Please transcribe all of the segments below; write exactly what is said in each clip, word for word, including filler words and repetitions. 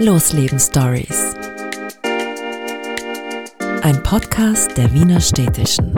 Losleben Stories. Ein Podcast der Wiener Städtischen.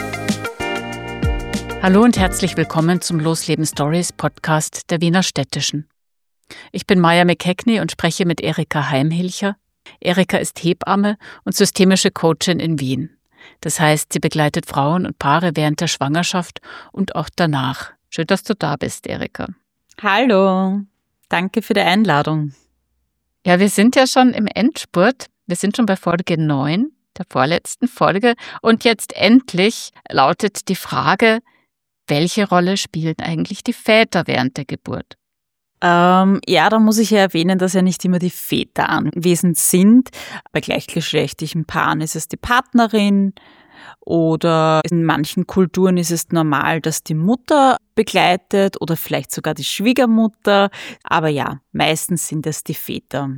Hallo und herzlich willkommen zum Losleben Stories Podcast der Wiener Städtischen. Ich bin Maja McKechnie und spreche mit Erika Heimhilcher. Erika ist Hebamme und systemische Coachin in Wien. Das heißt, sie begleitet Frauen und Paare während der Schwangerschaft und auch danach. Schön, dass du da bist, Erika. Hallo, danke für die Einladung. Ja, wir sind ja schon im Endspurt. Wir sind schon bei Folge neun, der vorletzten Folge. Und jetzt endlich lautet die Frage, welche Rolle spielen eigentlich die Väter während der Geburt? Ähm, ja, da muss ich ja erwähnen, dass ja nicht immer die Väter anwesend sind. Bei gleichgeschlechtlichen Paaren ist es die Partnerin oder in manchen Kulturen ist es normal, dass die Mutter begleitet oder vielleicht sogar die Schwiegermutter. Aber ja, meistens sind es die Väter.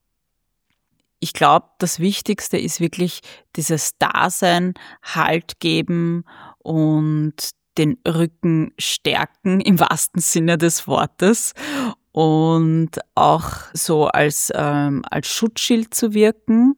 Ich glaube, das Wichtigste ist wirklich dieses Dasein, Halt geben und den Rücken stärken im wahrsten Sinne des Wortes und auch so als, ähm, als Schutzschild zu wirken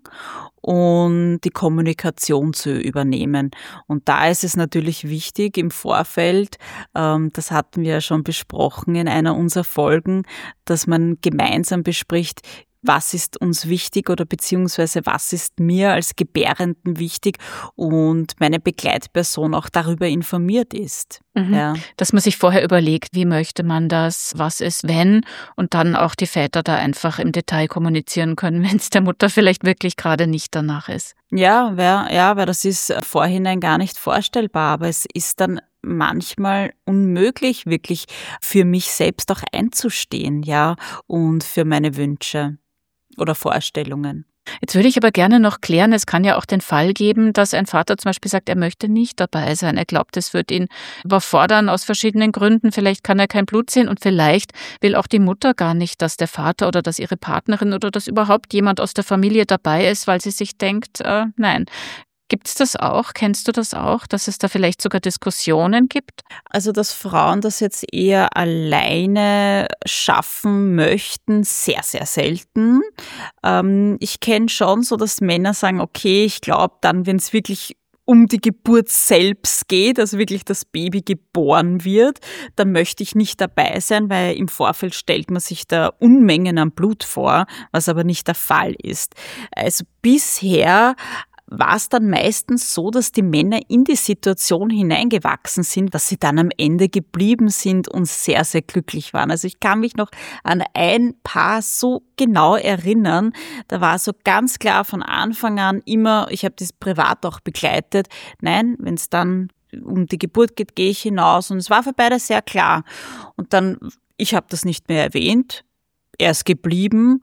und die Kommunikation zu übernehmen. Und da ist es natürlich wichtig im Vorfeld, ähm, das hatten wir ja schon besprochen in einer unserer Folgen, dass man gemeinsam bespricht, was ist uns wichtig oder beziehungsweise was ist mir als Gebärenden wichtig und meine Begleitperson auch darüber informiert ist. Mhm. Ja. Dass man sich vorher überlegt, wie möchte man das, was ist wenn und dann auch die Väter da einfach im Detail kommunizieren können, wenn es der Mutter vielleicht wirklich gerade nicht danach ist. Ja, wär, ja, weil das ist vorhinein gar nicht vorstellbar, aber es ist dann manchmal unmöglich, wirklich für mich selbst auch einzustehen, ja, und für meine Wünsche oder Vorstellungen. Jetzt würde ich aber gerne noch klären, es kann ja auch den Fall geben, dass ein Vater zum Beispiel sagt, er möchte nicht dabei sein. Er glaubt, es wird ihn überfordern aus verschiedenen Gründen. Vielleicht kann er kein Blut sehen und vielleicht will auch die Mutter gar nicht, dass der Vater oder dass ihre Partnerin oder dass überhaupt jemand aus der Familie dabei ist, weil sie sich denkt, äh, nein. Gibt's das auch? Kennst du das auch, dass es da vielleicht sogar Diskussionen gibt? Also, dass Frauen das jetzt eher alleine schaffen möchten, sehr, sehr selten. Ähm, ich kenne schon so, dass Männer sagen, okay, ich glaube dann, wenn es wirklich um die Geburt selbst geht, also wirklich das Baby geboren wird, dann möchte ich nicht dabei sein, weil im Vorfeld stellt man sich da Unmengen an Blut vor, was aber nicht der Fall ist. Also bisher war es dann meistens so, dass die Männer in die Situation hineingewachsen sind, dass sie dann am Ende geblieben sind und sehr, sehr glücklich waren. Also ich kann mich noch an ein Paar so genau erinnern. Da war so ganz klar von Anfang an immer, ich habe das privat auch begleitet, nein, wenn es dann um die Geburt geht, gehe ich hinaus. Und es war für beide sehr klar. Und dann, ich habe das nicht mehr erwähnt, er ist geblieben.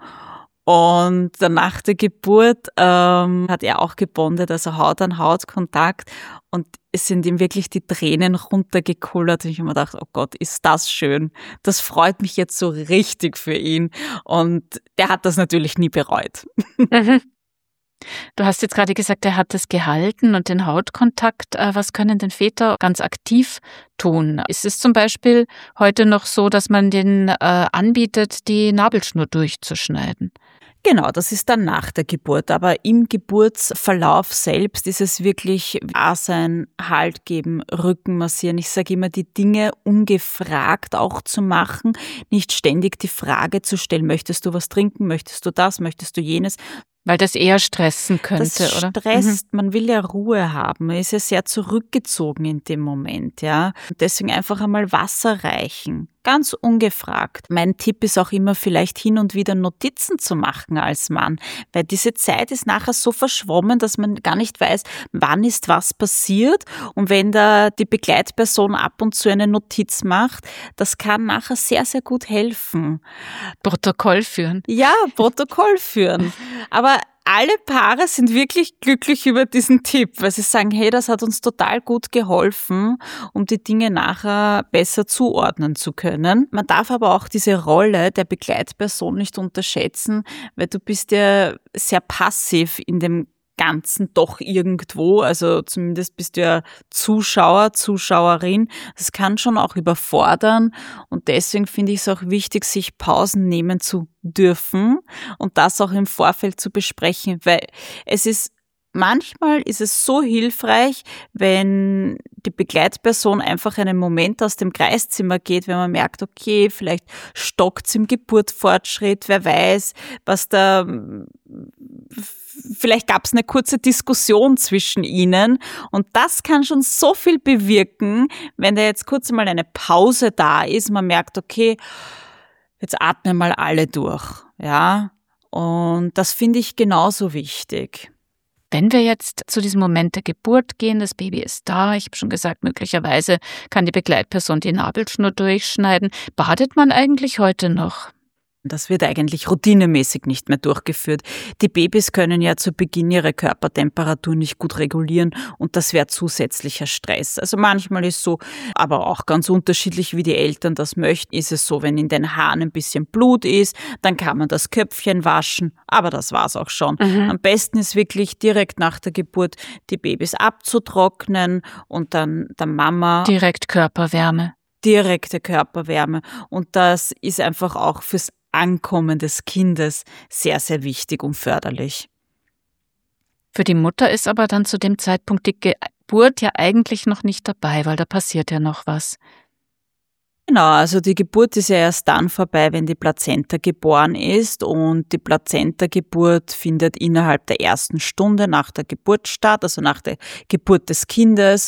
Und dann nach der Geburt ähm, hat er auch gebondet, also Haut an Haut Kontakt. Und es sind ihm wirklich die Tränen runtergekullert. Und ich habe mir gedacht, oh Gott, ist das schön. Das freut mich jetzt so richtig für ihn. Und der hat das natürlich nie bereut. Mhm. Du hast jetzt gerade gesagt, er hat es gehalten und den Hautkontakt. Was können denn Väter ganz aktiv tun? Ist es zum Beispiel heute noch so, dass man denen äh, anbietet, die Nabelschnur durchzuschneiden? Genau, das ist dann nach der Geburt, aber im Geburtsverlauf selbst ist es wirklich Dasein, Halt geben, Rücken massieren. Ich sage immer, die Dinge ungefragt auch zu machen, nicht ständig die Frage zu stellen, möchtest du was trinken, möchtest du das, möchtest du jenes. Weil das eher stressen könnte, das oder? stresst, mhm. Man will ja Ruhe haben, man ist ja sehr zurückgezogen in dem Moment, ja. Und deswegen einfach einmal Wasser reichen, ganz ungefragt. Mein Tipp ist auch immer, vielleicht hin und wieder Notizen zu machen als Mann, weil diese Zeit ist nachher so verschwommen, dass man gar nicht weiß, wann ist was passiert. Und wenn da die Begleitperson ab und zu eine Notiz macht, das kann nachher sehr, sehr gut helfen. Protokoll führen. Ja, Protokoll führen. Aber alle Paare sind wirklich glücklich über diesen Tipp, weil sie sagen, hey, das hat uns total gut geholfen, um die Dinge nachher besser zuordnen zu können. Man darf aber auch diese Rolle der Begleitperson nicht unterschätzen, weil du bist ja sehr passiv in dem Ganzen doch irgendwo, also zumindest bist du ja Zuschauer, Zuschauerin. Das kann schon auch überfordern und deswegen finde ich es auch wichtig, sich Pausen nehmen zu dürfen und das auch im Vorfeld zu besprechen, weil es ist manchmal ist es so hilfreich, wenn die Begleitperson einfach einen Moment aus dem Kreiszimmer geht, wenn man merkt, okay, vielleicht stockt's im Geburtsfortschritt, wer weiß, was da, vielleicht gab's eine kurze Diskussion zwischen ihnen und das kann schon so viel bewirken, wenn da jetzt kurz mal eine Pause da ist, man merkt, okay, jetzt atmen mal alle durch, ja, und das finde ich genauso wichtig. Wenn wir jetzt zu diesem Moment der Geburt gehen, das Baby ist da, ich habe schon gesagt, möglicherweise kann die Begleitperson die Nabelschnur durchschneiden. Badet man eigentlich heute noch? Das wird eigentlich routinemäßig nicht mehr durchgeführt. Die Babys können ja zu Beginn ihre Körpertemperatur nicht gut regulieren und das wäre zusätzlicher Stress. Also manchmal ist so, aber auch ganz unterschiedlich, wie die Eltern das möchten, ist es so, wenn in den Haaren ein bisschen Blut ist, dann kann man das Köpfchen waschen, aber das war's auch schon. Mhm. Am besten ist wirklich direkt nach der Geburt die Babys abzutrocknen und dann der Mama direkt Körperwärme. Direkte Körperwärme und das ist einfach auch fürs Ankommen des Kindes sehr, sehr wichtig und förderlich. Für die Mutter ist aber dann zu dem Zeitpunkt die Geburt ja eigentlich noch nicht dabei, weil da passiert ja noch was. Genau, also die Geburt ist ja erst dann vorbei, wenn die Plazenta geboren ist und die Plazenta-Geburt findet innerhalb der ersten Stunde nach der Geburt statt, also nach der Geburt des Kindes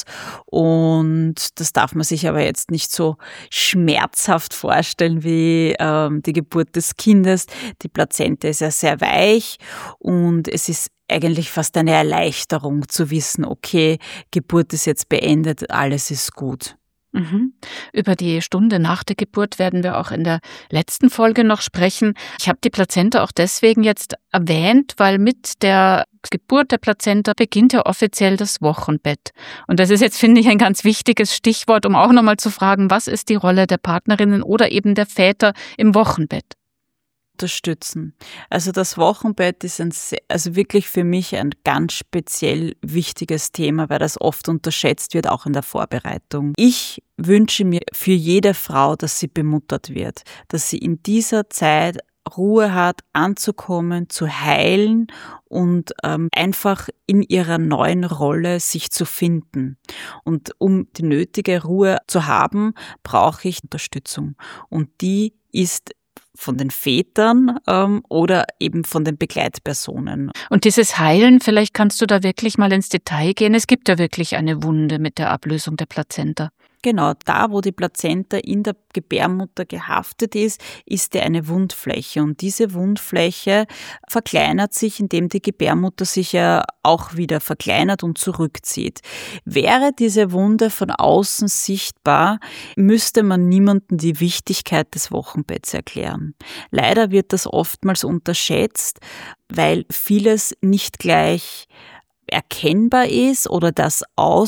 und das darf man sich aber jetzt nicht so schmerzhaft vorstellen wie ähm, die Geburt des Kindes. Die Plazenta ist ja sehr weich und es ist eigentlich fast eine Erleichterung zu wissen, okay, Geburt ist jetzt beendet, alles ist gut. Mhm. Über die Stunde nach der Geburt werden wir auch in der letzten Folge noch sprechen. Ich habe die Plazenta auch deswegen jetzt erwähnt, weil mit der Geburt der Plazenta beginnt ja offiziell das Wochenbett. Und das ist jetzt, finde ich, ein ganz wichtiges Stichwort, um auch nochmal zu fragen, was ist die Rolle der Partnerinnen oder eben der Väter im Wochenbett? Unterstützen. Also das Wochenbett ist ein, also wirklich für mich ein ganz speziell wichtiges Thema, weil das oft unterschätzt wird, auch in der Vorbereitung. Ich wünsche mir für jede Frau, dass sie bemuttert wird, dass sie in dieser Zeit Ruhe hat, anzukommen, zu heilen und ähm, einfach in ihrer neuen Rolle sich zu finden. Und um die nötige Ruhe zu haben, brauche ich Unterstützung. Und die ist von den Vätern ähm, oder eben von den Begleitpersonen. Und dieses Heilen, vielleicht kannst du da wirklich mal ins Detail gehen. Es gibt ja wirklich eine Wunde mit der Ablösung der Plazenta. Genau, da wo die Plazenta in der Gebärmutter gehaftet ist, ist ja eine Wundfläche und diese Wundfläche verkleinert sich, indem die Gebärmutter sich ja auch wieder verkleinert und zurückzieht. Wäre diese Wunde von außen sichtbar, müsste man niemandem die Wichtigkeit des Wochenbetts erklären. Leider wird das oftmals unterschätzt, weil vieles nicht gleich erkennbar ist oder das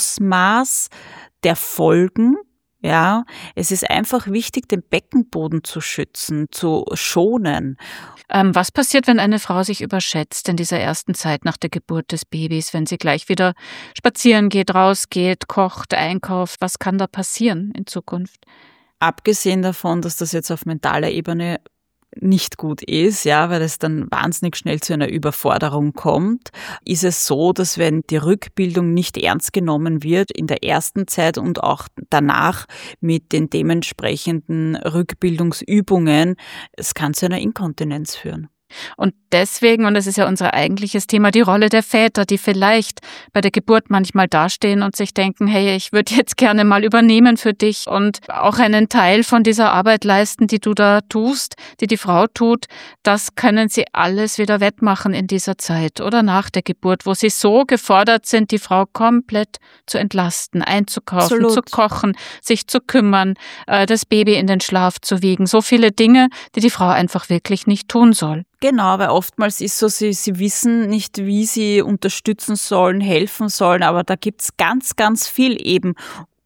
Ausmaß der Folgen, ja. Es ist einfach wichtig, den Beckenboden zu schützen, zu schonen. Ähm, was passiert, wenn eine Frau sich überschätzt in dieser ersten Zeit nach der Geburt des Babys, wenn sie gleich wieder spazieren geht, rausgeht, kocht, einkauft? Was kann da passieren in Zukunft? Abgesehen davon, dass das jetzt auf mentaler Ebene nicht gut ist, ja, weil es dann wahnsinnig schnell zu einer Überforderung kommt, ist es so, dass wenn die Rückbildung nicht ernst genommen wird in der ersten Zeit und auch danach mit den dementsprechenden Rückbildungsübungen, es kann zu einer Inkontinenz führen. Und deswegen, und das ist ja unser eigentliches Thema, die Rolle der Väter, die vielleicht bei der Geburt manchmal dastehen und sich denken, hey, ich würde jetzt gerne mal übernehmen für dich und auch einen Teil von dieser Arbeit leisten, die du da tust, die die Frau tut, das können sie alles wieder wettmachen in dieser Zeit oder nach der Geburt, wo sie so gefordert sind, die Frau komplett zu entlasten, einzukaufen, Absolut. zu kochen, sich zu kümmern, das Baby in den Schlaf zu wiegen. So viele Dinge, die die Frau einfach wirklich nicht tun soll. Genau, weil oftmals ist so, sie, sie wissen nicht, wie sie unterstützen sollen, helfen sollen, aber da gibt's ganz, ganz viel eben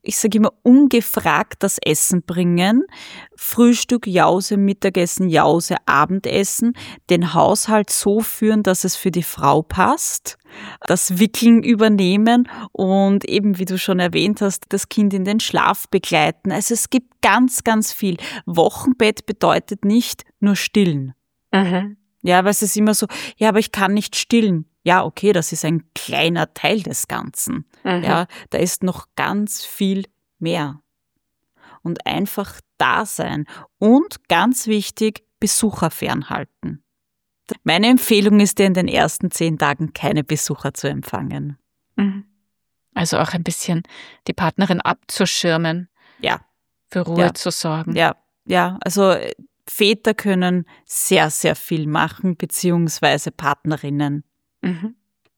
ich sage immer, ungefragt das Essen bringen. Frühstück, Jause, Mittagessen, Jause, Abendessen. Den Haushalt so führen, dass es für die Frau passt. Das Wickeln übernehmen und eben, wie du schon erwähnt hast, das Kind in den Schlaf begleiten. Also es gibt ganz, ganz viel. Wochenbett bedeutet nicht nur stillen. Mhm. Ja, weil es ist immer so, ja, aber ich kann nicht stillen. Ja, okay, das ist ein kleiner Teil des Ganzen. Mhm. Ja, da ist noch ganz viel mehr. Und einfach da sein. Und ganz wichtig, Besucher fernhalten. Meine Empfehlung ist dir, in den ersten zehn Tagen keine Besucher zu empfangen. Mhm. Also auch ein bisschen die Partnerin abzuschirmen. Ja. Für Ruhe Ja. zu sorgen. Ja, ja, also Väter können sehr, sehr viel machen, beziehungsweise Partnerinnen. Mhm.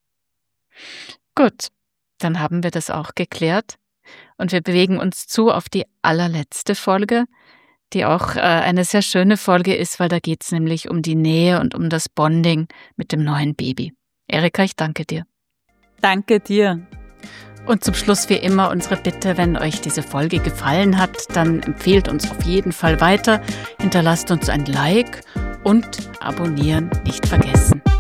Gut, dann haben wir das auch geklärt und wir bewegen uns zu auf die allerletzte Folge, die auch äh, eine sehr schöne Folge ist, weil da geht es nämlich um die Nähe und um das Bonding mit dem neuen Baby. Erika, ich danke dir. Danke dir. Und zum Schluss wie immer unsere Bitte, wenn euch diese Folge gefallen hat, dann empfehlt uns auf jeden Fall weiter, hinterlasst uns ein Like und abonnieren nicht vergessen.